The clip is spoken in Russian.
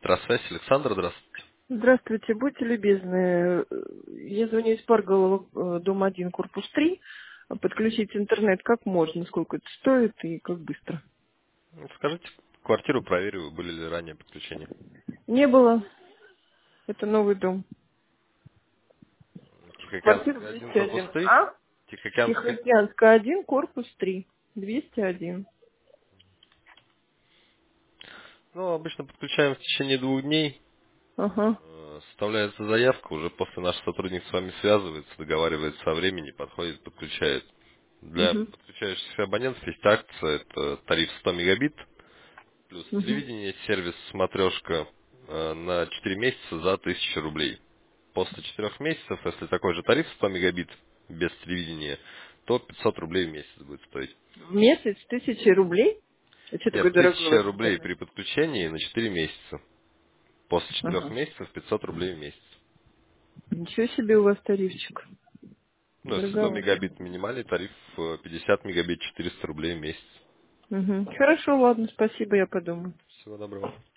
Электросвязь. Александр, здравствуйте. Здравствуйте, будьте любезны. Я звоню из Парголова, дом 1, корпус 3. Подключить интернет как можно, сколько это стоит и как быстро. Скажите, квартиру проверю, были ли ранее подключения. Не было. Это новый дом. Квартира Тихоокеанская 1, корпус 201. 3. А? Тихоокеанская. Тихоокеанская 1, корпус 3. 201. Ну, обычно подключаем в течение 2 дней. Ага. Составляется заявка, уже после наш сотрудник с вами связывается, договаривается о времени, подходит, подключает. Для Угу. подключающихся абонентов есть акция, это тариф 100 мегабит, плюс Угу. телевидение, сервис смотрешка на 4 месяца за 1000 рублей. После 4 месяцев, если такой же тариф 100 мегабит без телевидения, то 500 рублей в месяц будет стоить. В месяц 1000 рублей? А что Нет, такой дорогой у 1000 вас рублей интернет? при подключении на 4 месяца. После 4 Ага. месяцев 500 рублей в месяц. Ничего себе у вас тарифчик. Ну, если 100 Дороговато. мегабит минимальный тариф, 50 мегабит 400 рублей в месяц. Угу. Хорошо, ладно, спасибо, я подумаю. Всего доброго.